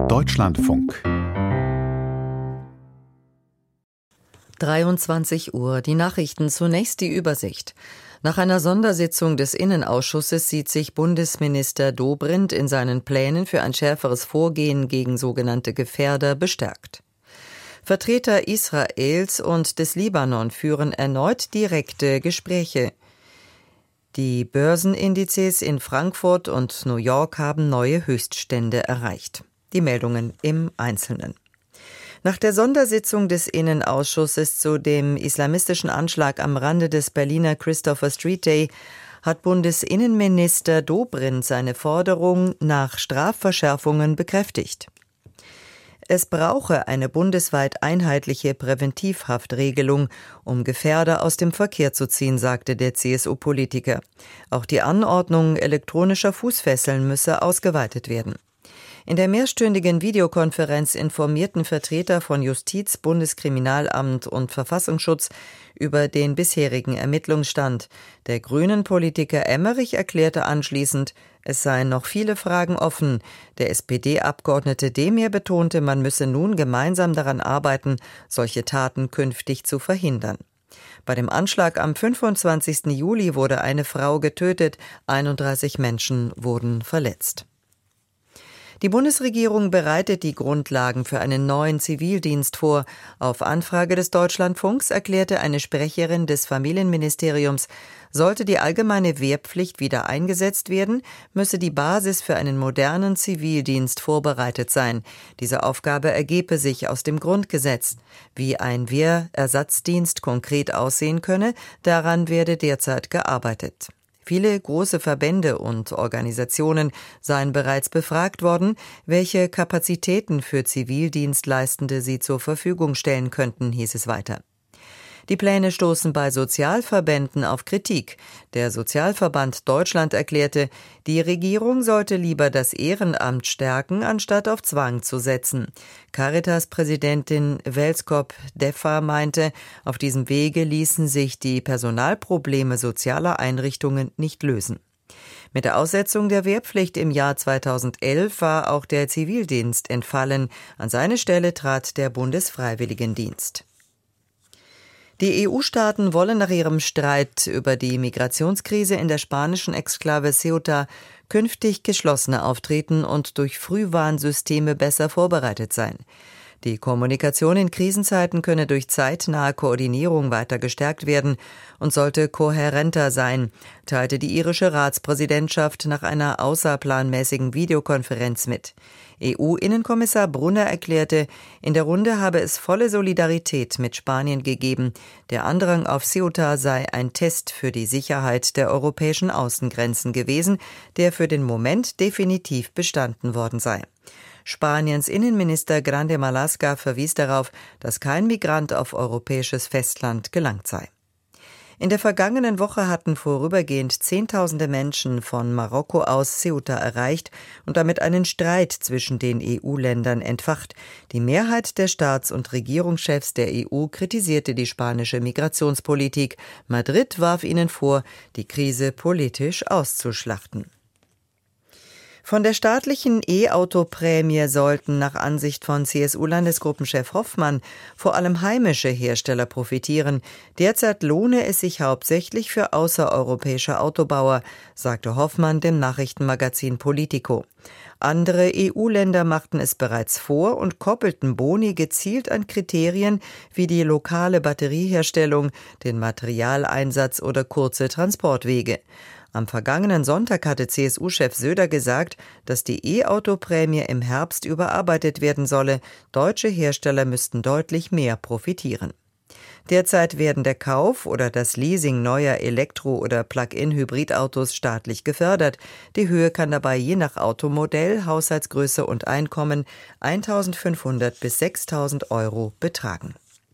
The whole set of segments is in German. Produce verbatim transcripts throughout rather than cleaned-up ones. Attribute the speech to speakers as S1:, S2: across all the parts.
S1: Deutschlandfunk.
S2: dreiundzwanzig Uhr, die Nachrichten, zunächst die Übersicht. Nach einer Sondersitzung des Innenausschusses sieht sich Bundesminister Dobrindt in seinen Plänen für ein schärferes Vorgehen gegen sogenannte Gefährder bestärkt. Vertreter Israels und des Libanon führen erneut direkte Gespräche. Die Börsenindizes in Frankfurt und New York haben neue Höchststände erreicht. Die Meldungen im Einzelnen. Nach der Sondersitzung des Innenausschusses zu dem islamistischen Anschlag am Rande des Berliner Christopher Street Day hat Bundesinnenminister Dobrindt seine Forderung nach Strafverschärfungen bekräftigt. Es brauche eine bundesweit einheitliche Präventivhaftregelung, um Gefährder aus dem Verkehr zu ziehen, sagte der C S U-Politiker. Auch die Anordnung elektronischer Fußfesseln müsse ausgeweitet werden. In der mehrstündigen Videokonferenz informierten Vertreter von Justiz, Bundeskriminalamt und Verfassungsschutz über den bisherigen Ermittlungsstand. Der Grünen-Politiker Emmerich erklärte anschließend, es seien noch viele Fragen offen. Der S P D-Abgeordnete Demir betonte, man müsse nun gemeinsam daran arbeiten, solche Taten künftig zu verhindern. Bei dem Anschlag am fünfundzwanzigsten Juli wurde eine Frau getötet, einunddreißig Menschen wurden verletzt. Die Bundesregierung bereitet die Grundlagen für einen neuen Zivildienst vor. Auf Anfrage des Deutschlandfunks erklärte eine Sprecherin des Familienministeriums, sollte die allgemeine Wehrpflicht wieder eingesetzt werden, müsse die Basis für einen modernen Zivildienst vorbereitet sein. Diese Aufgabe ergebe sich aus dem Grundgesetz. Wie ein Wehrersatzdienst konkret aussehen könne, daran werde derzeit gearbeitet. Viele große Verbände und Organisationen seien bereits befragt worden, welche Kapazitäten für Zivildienstleistende sie zur Verfügung stellen könnten, hieß es weiter. Die Pläne stoßen bei Sozialverbänden auf Kritik. Der Sozialverband Deutschland erklärte, die Regierung sollte lieber das Ehrenamt stärken, anstatt auf Zwang zu setzen. Caritas-Präsidentin Welskop-Deffer meinte, auf diesem Wege ließen sich die Personalprobleme sozialer Einrichtungen nicht lösen. Mit der Aussetzung der Wehrpflicht im Jahr zweitausendelf war auch der Zivildienst entfallen. An seine Stelle trat der Bundesfreiwilligendienst. Die E U-Staaten wollen nach ihrem Streit über die Migrationskrise in der spanischen Exklave Ceuta künftig geschlossener auftreten und durch Frühwarnsysteme besser vorbereitet sein. Die Kommunikation in Krisenzeiten könne durch zeitnahe Koordinierung weiter gestärkt werden und sollte kohärenter sein, teilte die irische Ratspräsidentschaft nach einer außerplanmäßigen Videokonferenz mit. E U-Innenkommissar Brunner erklärte, in der Runde habe es volle Solidarität mit Spanien gegeben. Der Andrang auf Ceuta sei ein Test für die Sicherheit der europäischen Außengrenzen gewesen, der für den Moment definitiv bestanden worden sei. Spaniens Innenminister Grande Marlaska verwies darauf, dass kein Migrant auf europäisches Festland gelangt sei. In der vergangenen Woche hatten vorübergehend Zehntausende Menschen von Marokko aus Ceuta erreicht und damit einen Streit zwischen den E U-Ländern entfacht. Die Mehrheit der Staats- und Regierungschefs der E U kritisierte die spanische Migrationspolitik. Madrid warf ihnen vor, die Krise politisch auszuschlachten. Von der staatlichen E-Auto-Prämie sollten nach Ansicht von C S U-Landesgruppenchef Hoffmann vor allem heimische Hersteller profitieren. Derzeit lohne es sich hauptsächlich für außereuropäische Autobauer, sagte Hoffmann dem Nachrichtenmagazin Politico. Andere E U-Länder machten es bereits vor und koppelten Boni gezielt an Kriterien wie die lokale Batterieherstellung, den Materialeinsatz oder kurze Transportwege. Am vergangenen Sonntag hatte C S U-Chef Söder gesagt, dass die E-Auto-Prämie im Herbst überarbeitet werden solle. Deutsche Hersteller müssten deutlich mehr profitieren. Derzeit werden der Kauf oder das Leasing neuer Elektro- oder Plug-in-Hybridautos staatlich gefördert. Die Höhe kann dabei je nach Automodell, Haushaltsgröße und Einkommen eintausendfünfhundert bis sechstausend Euro betragen.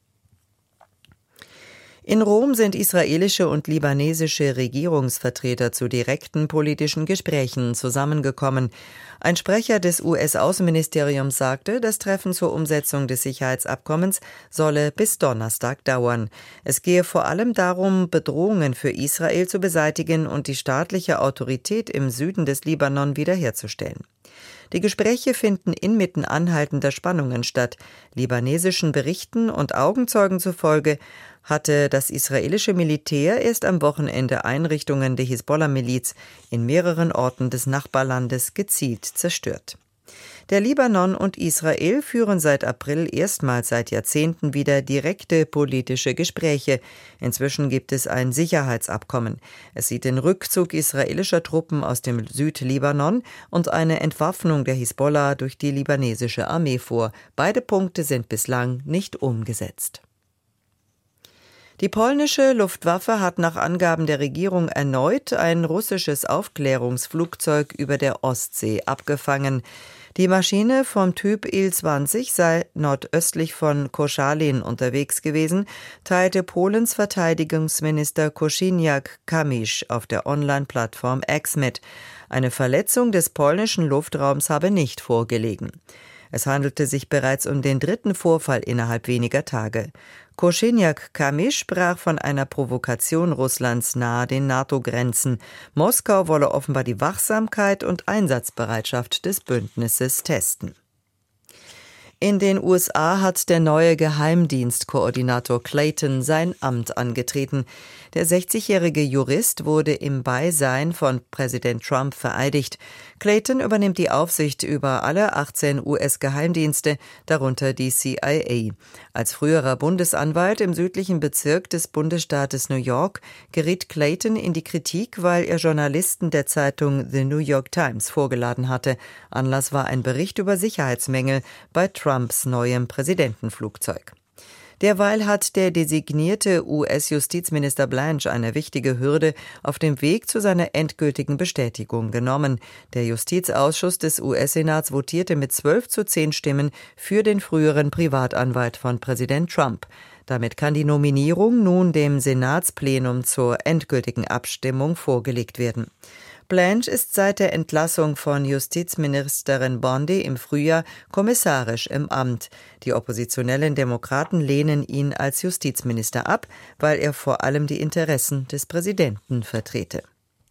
S2: In Rom sind israelische und libanesische Regierungsvertreter zu direkten politischen Gesprächen zusammengekommen. Ein Sprecher des U S-Außenministeriums sagte, das Treffen zur Umsetzung des Sicherheitsabkommens solle bis Donnerstag dauern. Es gehe vor allem darum, Bedrohungen für Israel zu beseitigen und die staatliche Autorität im Süden des Libanon wiederherzustellen. Die Gespräche finden inmitten anhaltender Spannungen statt. Libanesischen Berichten und Augenzeugen zufolge hatte das israelische Militär erst am Wochenende Einrichtungen der Hisbollah-Miliz in mehreren Orten des Nachbarlandes gezielt zerstört. Der Libanon und Israel führen seit April erstmals seit Jahrzehnten wieder direkte politische Gespräche. Inzwischen gibt es ein Sicherheitsabkommen. Es sieht den Rückzug israelischer Truppen aus dem Südlibanon und eine Entwaffnung der Hisbollah durch die libanesische Armee vor. Beide Punkte sind bislang nicht umgesetzt. Die polnische Luftwaffe hat nach Angaben der Regierung erneut ein russisches Aufklärungsflugzeug über der Ostsee abgefangen. Die Maschine vom Typ Il zwanzig sei nordöstlich von Koszalin unterwegs gewesen, teilte Polens Verteidigungsminister Kosiniak-Kamysz auf der Online-Plattform X mit. Eine Verletzung des polnischen Luftraums habe nicht vorgelegen. Es handelte sich bereits um den dritten Vorfall innerhalb weniger Tage. Kosiniak-Kamysz sprach von einer Provokation Russlands nahe den NATO-Grenzen. Moskau wolle offenbar die Wachsamkeit und Einsatzbereitschaft des Bündnisses testen. In den U S A hat der neue Geheimdienstkoordinator Clayton sein Amt angetreten. Der sechzigjährige Jurist wurde im Beisein von Präsident Trump vereidigt. Clayton übernimmt die Aufsicht über alle achtzehn U S-Geheimdienste, darunter die C I A. Als früherer Bundesanwalt im südlichen Bezirk des Bundesstaates New York geriet Clayton in die Kritik, weil er Journalisten der Zeitung The New York Times vorgeladen hatte. Anlass war ein Bericht über Sicherheitsmängel bei Trumps neuem Präsidentenflugzeug. Derweil hat der designierte U S-Justizminister Blanche eine wichtige Hürde auf dem Weg zu seiner endgültigen Bestätigung genommen. Der Justizausschuss des U S-Senats votierte mit zwölf zu zehn Stimmen für den früheren Privatanwalt von Präsident Trump. Damit kann die Nominierung nun dem Senatsplenum zur endgültigen Abstimmung vorgelegt werden. Blanche ist seit der Entlassung von Justizministerin Bondi im Frühjahr kommissarisch im Amt. Die oppositionellen Demokraten lehnen ihn als Justizminister ab, weil er vor allem die Interessen des Präsidenten vertrete.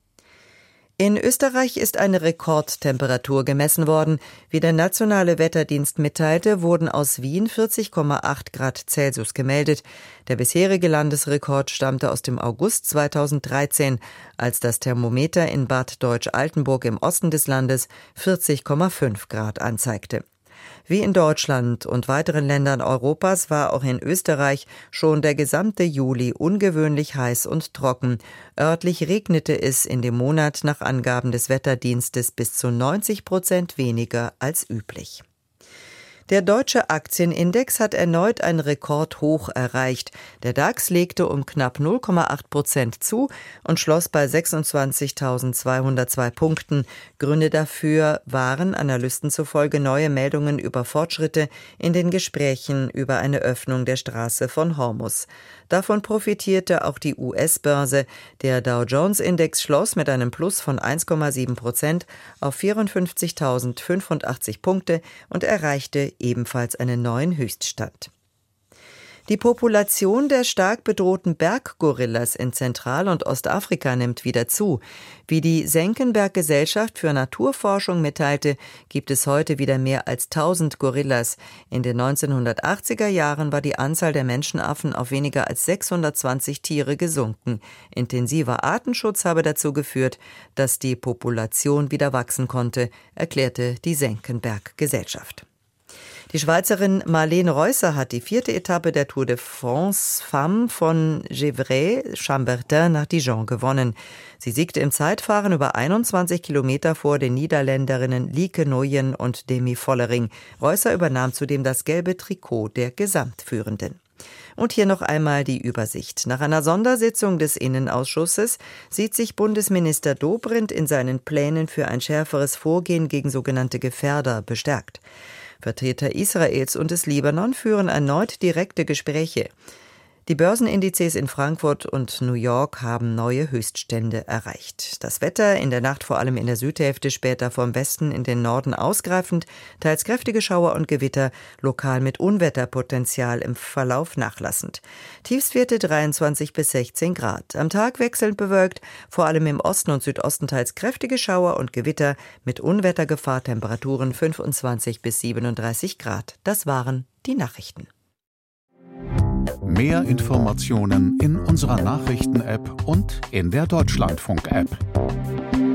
S2: In Österreich ist eine Rekordtemperatur gemessen worden. Wie der nationale Wetterdienst mitteilte, wurden aus Wien vierzig Komma acht Grad Celsius gemeldet. Der bisherige Landesrekord stammte aus dem August zweitausenddreizehn, als das Thermometer in Bad Deutsch-Altenburg im Osten des Landes vierzig Komma fünf Grad anzeigte. Wie in Deutschland und weiteren Ländern Europas war auch in Österreich schon der gesamte Juli ungewöhnlich heiß und trocken. Örtlich regnete es in dem Monat nach Angaben des Wetterdienstes bis zu neunzig Prozent weniger als üblich. Der deutsche Aktienindex hat erneut ein Rekordhoch erreicht. Der DAX legte um knapp null Komma acht Prozent zu und schloss bei sechsundzwanzigtausendzweihundertzwei Punkten. Gründe dafür waren Analysten zufolge neue Meldungen über Fortschritte in den Gesprächen über eine Öffnung der Straße von Hormuz. Davon profitierte auch die U S-Börse. Der Dow-Jones-Index schloss mit einem Plus von eins Komma sieben Prozent auf vierundfünfzigtausendfünfundachtzig Punkte und erreichte ebenfalls einen neuen Höchststand. Die Population der stark bedrohten Berggorillas in Zentral- und Ostafrika nimmt wieder zu. Wie die Senckenberg-Gesellschaft für Naturforschung mitteilte, gibt es heute wieder mehr als tausend Gorillas. In den neunzehnhundertachtziger Jahren war die Anzahl der Menschenaffen auf weniger als sechshundertzwanzig Tiere gesunken. Intensiver Artenschutz habe dazu geführt, dass die Population wieder wachsen konnte, erklärte die Senckenberg-Gesellschaft. Die Schweizerin Marlene Reusser hat die vierte Etappe der Tour de France Femmes von Gevrey-Chambertin nach Dijon gewonnen. Sie siegte im Zeitfahren über einundzwanzig Kilometer vor den Niederländerinnen Lieke Nooyen und Demi Vollering. Reusser übernahm zudem das gelbe Trikot der Gesamtführenden. Und hier noch einmal die Übersicht. Nach einer Sondersitzung des Innenausschusses sieht sich Bundesminister Dobrindt in seinen Plänen für ein schärferes Vorgehen gegen sogenannte Gefährder bestärkt. Vertreter Israels und des Libanon führen erneut direkte Gespräche. Die Börsenindizes in Frankfurt und New York haben neue Höchststände erreicht. Das Wetter in der Nacht vor allem in der Südhälfte, später vom Westen in den Norden ausgreifend, teils kräftige Schauer und Gewitter, lokal mit Unwetterpotenzial im Verlauf nachlassend. Tiefstwerte dreiundzwanzig bis sechzehn Grad. Am Tag wechselnd bewölkt, vor allem im Osten und Südosten teils kräftige Schauer und Gewitter mit Unwettergefahr, Temperaturen fünfundzwanzig bis siebenunddreißig Grad. Das waren die Nachrichten.
S1: Mehr Informationen in unserer Nachrichten-App und in der Deutschlandfunk-App.